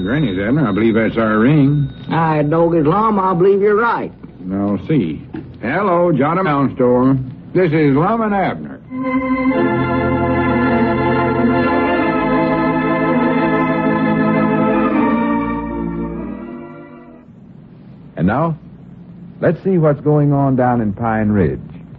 Granny's, Abner. I believe that's our ring. Aye, Doggy's Lum, I believe you're right. I'll see. Hello, John Mound Store. This is Lum and Abner. And now, let's see what's going on down in Pine Ridge.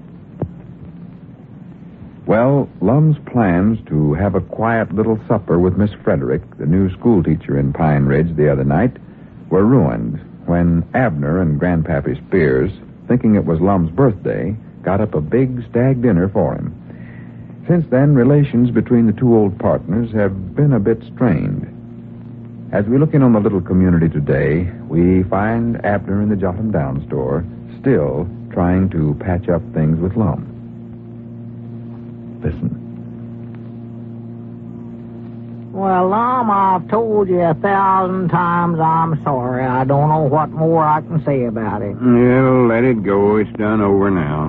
Well, Lum's plans to have a quiet little supper with Miss Frederick, the new schoolteacher in Pine Ridge, the other night, were ruined when Abner and Grandpappy Spears, thinking it was Lum's birthday, got up a big stag dinner for him. Since then, relations between the two old partners have been a bit strained. As we look in on the little community today, we find Abner in the Jot 'em Down store still trying to patch up things with Lum. Listen. Well, Lum, I've told you 1,000 times I'm sorry. I don't know what more I can say about it. Well, let it go. It's done over now.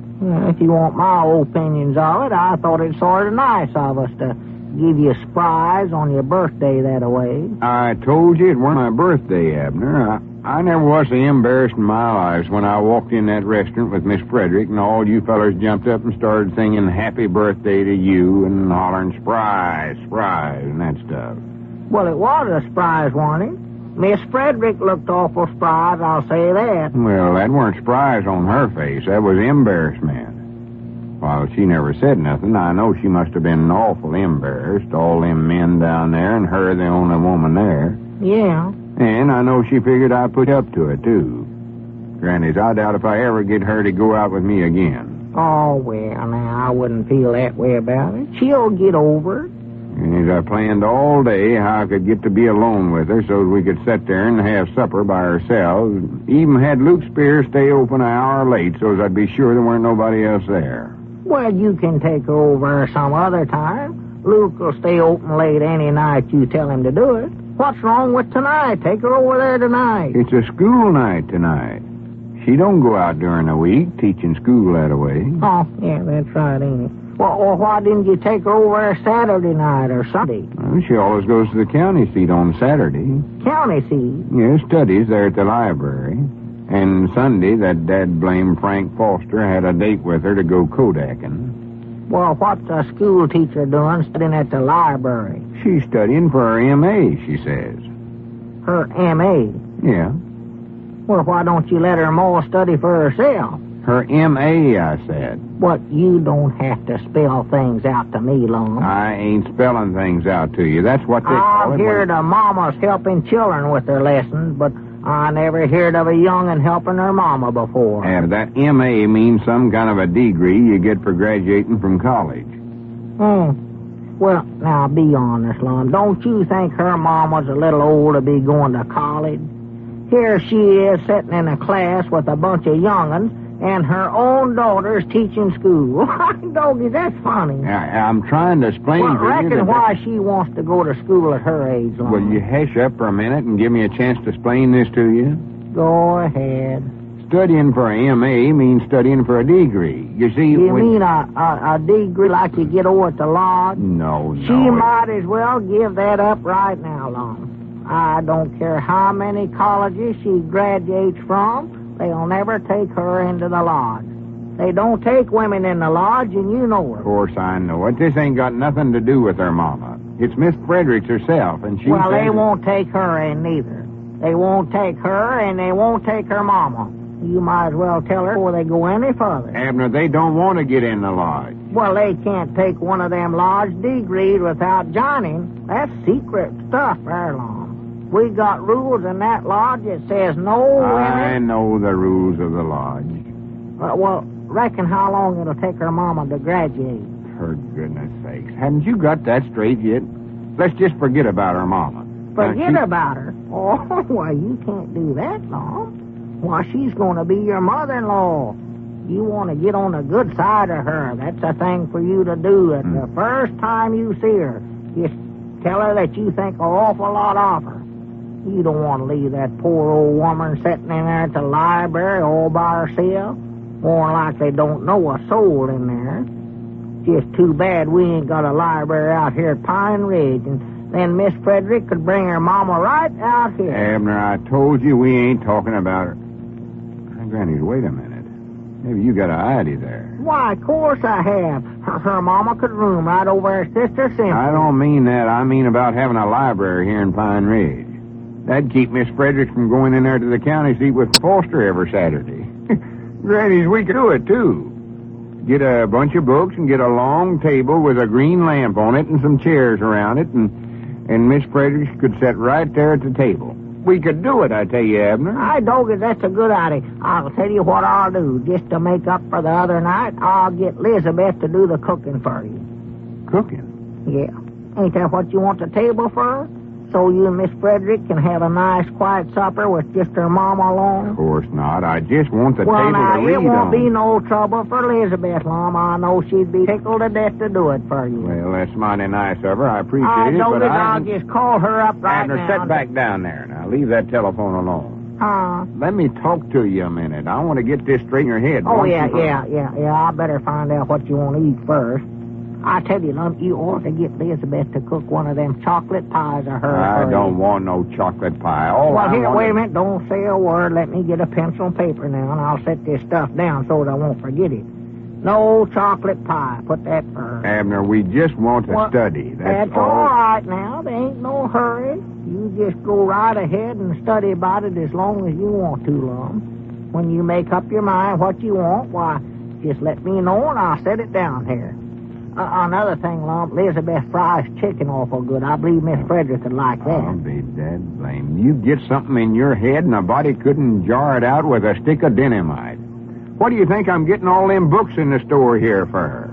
If you want my opinions of it, I thought it sort of nice of us to give you a surprise on your birthday that way. I told you it weren't my birthday, Abner. I never was so embarrassed in my life when I walked in that restaurant with Miss Frederick and all you fellers jumped up and started singing happy birthday to you and hollering surprise, surprise, and that stuff. Well, it was a surprise, wasn't it? Miss Frederick looked awful surprised, I'll say that. Well, that weren't surprise on her face. That was embarrassment. Well, she never said nothing. I know she must have been awful embarrassed, all them men down there and her the only woman there. Yeah. And I know she figured I'd put up to it, too. Granny's, I doubt if I ever get her to go out with me again. Oh, well, now, I wouldn't feel that way about it. She'll get over it. And I planned all day how I could get to be alone with her so we could sit there and have supper by ourselves. Even had Luke Spears stay open an hour late so as I'd be sure there weren't nobody else there. Well, you can take her over some other time. Luke will stay open late any night you tell him to do it. What's wrong with tonight? Take her over there tonight. It's a school night tonight. She don't go out during the week teaching school that way. Oh, yeah, that's right, ain't it? Well, why didn't you take her over Saturday night or Sunday? Well, she always goes to the county seat on Saturday. County seat? Yeah, studies there at the library. And Sunday, that dad-blame Frank Foster had a date with her to go Kodaking. Well, what's a school teacher doing studying at the library? She's studying for her M.A., she says. Her M.A.? Yeah. Well, why don't you let her more study for herself? Her M.A., I said. But you don't have to spell things out to me, Lum. I ain't spelling things out to you. That's what they call it. I've heard of mamas helping children with their lessons, but I never heard of a young'un helping her mama before. Yeah, that M.A. means some kind of a degree you get for graduating from college. Well, now, be honest, Lum. Don't you think her mama's a little old to be going to college? Here she is sitting in a class with a bunch of young'uns, and her own daughter's teaching school. Doggy, that's funny. I'm trying to explain to you. Well, reckon why she wants to go to school at her age, Lum. Will you hush up for a minute and give me a chance to explain this to you? Go ahead. Studying for a M.A. means studying for a degree. You see... You mean a degree like you get over at the lodge? No. She might as well give that up right now, Lum. I don't care how many colleges she graduates from, they'll never take her into the lodge. They don't take women in the lodge, and you know her. Of course I know it. This ain't got nothing to do with her mama. It's Miss Fredericks herself, and she Well, they won't take her in neither. They won't take her, and they won't take her mama. You might as well tell her before they go any further. Abner, they don't want to get in the lodge. Well, they can't take one of them lodge degrees without joining. That's secret stuff, there, Lum. We got rules in that lodge that says no women... I know the rules of the lodge. Well, reckon how long it'll take her mama to graduate. For goodness sakes. Haven't you got that straight yet? Let's just forget about her mama. Forget about her? Oh, well, you can't do that, Lum. Why, she's going to be your mother-in-law. You want to get on the good side of her. That's a thing for you to do. At the first time you see her, just tell her that you think an awful lot of her. You don't want to leave that poor old woman sitting in there at the library all by herself. More like they don't know a soul in there. Just too bad we ain't got a library out here at Pine Ridge, and Then Miss Frederick could bring her mama right out here. Abner, I told you we ain't talking about her. Now, Granny, wait a minute. Maybe you got a idea there. Why, of course I have. Her mama could room right over her sister Cynthia. I don't mean that. I mean about having a library here in Pine Ridge. That'd keep Miss Frederick from going in there to the county seat with Foster every Saturday. Granny's, we could do it, too. Get a bunch of books and get a long table with a green lamp on it and some chairs around it, and Miss Frederick could sit right there at the table. We could do it, I tell you, Abner. I Doggett, that's a good idea. I'll tell you what I'll do. Just to make up for the other night, I'll get Elizabeth to do the cooking for you. Cooking? Yeah. Ain't that what you want the table for? So you and Miss Frederick can have a nice, quiet supper with just her mama along? Of course not. I just want the well, table now, to lead on. It won't be no trouble for Elizabeth, Lum. I know she'd be tickled to death to do it for you. Well, that's mighty nice of her. I appreciate it, but I'll just call her up right Abner, now. sit back down there. Now, leave that telephone alone. Let me talk to you a minute. I want to get this straight in your head. Oh, yeah. I better find out what you want to eat first. I tell you, Lum, you ought to get Elizabeth to cook one of them chocolate pies of hers. I don't want no chocolate pie. Wait a minute. Don't say a word. Let me get a pencil and paper now, and I'll set this stuff down so that I won't forget it. No chocolate pie. Put that for her. Abner, we just want to study. That's all right now. There ain't no hurry. You just go right ahead and study about it as long as you want to, Lum. When you make up your mind what you want, why, just let me know and I'll set it down here. Another thing, Lump, Elizabeth fries chicken awful good. I believe Miss Frederick would like that. I'll be dead blamed. You get something in your head and a body couldn't jar it out with a stick of dynamite. What do you think I'm getting all them books in the store here for her?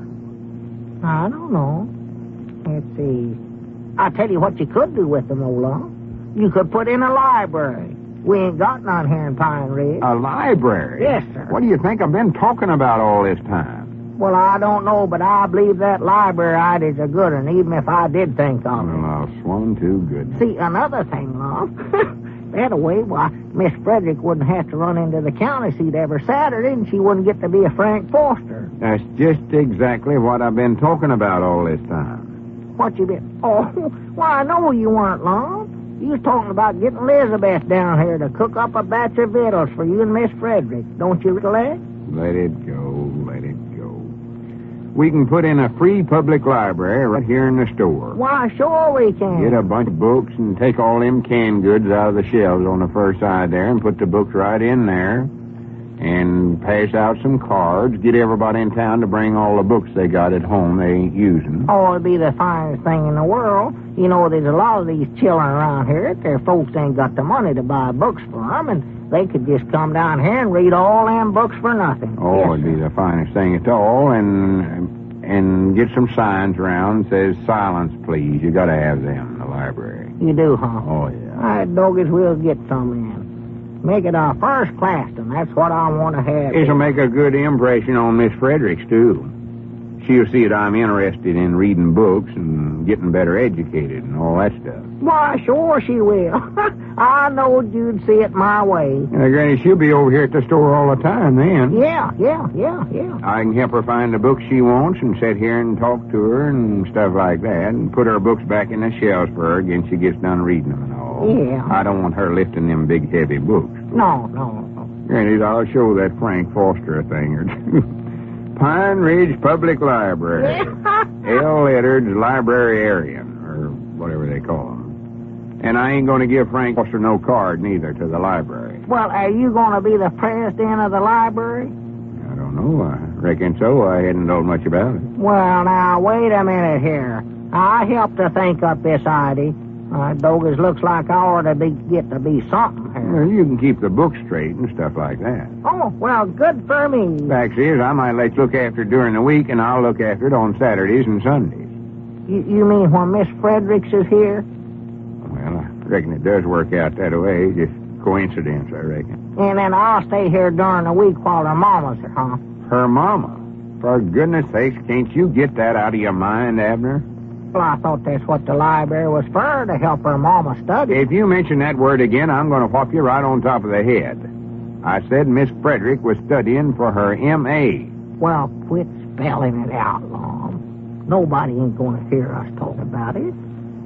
I don't know. Let's see. I'll tell you what you could do with them, old Lump. You could put in a library. We ain't got none here in Pine Ridge. A library? Yes, sir. What do you think I've been talking about all this time? Well, I don't know, but I believe that library idea's a good one, even if I did think of it. Well, I'll swan too good. See, another thing, Lum. That way, why, Miss Frederick wouldn't have to run into the county seat every Saturday, and she wouldn't get to be a Frank Foster. That's just exactly what I've been talking about all this time. What you been? Oh, why, I know you weren't, Lum. You was talking about getting Elizabeth down here to cook up a batch of victuals for you and Miss Frederick. Don't you recollect? Let it go, let it go. We can put in a free public library right here in the store. Why, sure we can. Get a bunch of books and take all them canned goods out of the shelves on the first side there and put the books right in there and pass out some cards. Get everybody in town to bring all the books they got at home they ain't using. Oh, it'd be the finest thing in the world. You know, there's a lot of these children around here. Their folks ain't got the money to buy books for them, and they could just come down here and read all them books for nothing. Oh, yes, it'd be the finest thing at all, and get some signs around that says silence, please. You got to have them in the library. You do, huh? Oh, yeah. All right, doggies, we'll get some in. Make it a first class, and that's what I want to have. This'll make a good impression on Miss Fredericks, too. She'll see that I'm interested in reading books and getting better educated and all that stuff. Why, sure she will. I knowed you'd see it my way. Granny, she'll be over here at the store all the time then. Yeah. I can help her find the books she wants and sit here and talk to her and stuff like that and put her books back in the shelves for her again she gets done reading them and all. Yeah. I don't want her lifting them big, heavy books. No. Granny, I'll show that Frank Foster a thing or two. Pine Ridge Public Library. L. Ledyard's Librarian, or whatever they call them. And I ain't going to give Frank Foster no card, neither, to the library. Well, are you going to be the president of the library? I don't know. I reckon so. I hadn't known much about it. Well, now, wait a minute here. I helped to think up this idea. Doggers, looks like I ought to get to be something here. Well, you can keep the books straight and stuff like that. Oh, well, good for me. Fact is, I might let you look after it during the week, and I'll look after it on Saturdays and Sundays. You mean when Miss Fredericks is here? Well, I reckon it does work out that way. Just coincidence, I reckon. And then I'll stay here during the week while her mama's here, huh? Her mama? For goodness sakes, can't you get that out of your mind, Abner? Well, I thought that's what the library was for, to help her mama study. If you mention that word again, I'm going to whop you right on top of the head. I said Miss Frederick was studying for her M.A. Well, quit spelling it out, Lom. Nobody ain't going to hear us talk about it.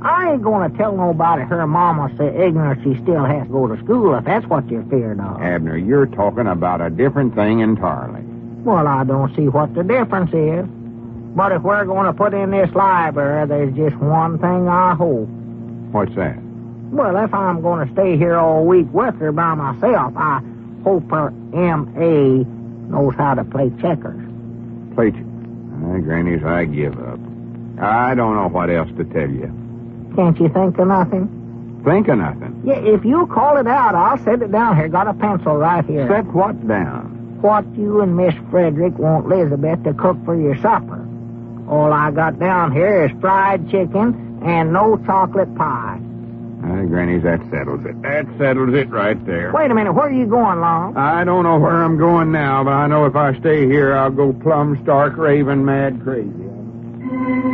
I ain't gonna tell nobody her mama's so ignorant she still has to go to school if that's what you're feared of. Abner, you're talking about a different thing entirely. Well, I don't see what the difference is. But if we're going to put in this library, there's just one thing I hope. What's that? Well, if I'm going to stay here all week with her by myself, I hope her M.A. knows how to play checkers. Play Grannies, I give up. I don't know what else to tell you. Can't you think of nothing? Think of nothing. Yeah, if you call it out, I'll set it down here. Got a pencil right here. Set what down? What you and Miss Frederick want Elizabeth to cook for your supper. All I got down here is fried chicken and no chocolate pie. Grannies, that settles it. That settles it right there. Wait a minute, where are you going, Long? I don't know where I'm going now, but I know if I stay here, I'll go plumb stark, raving mad crazy.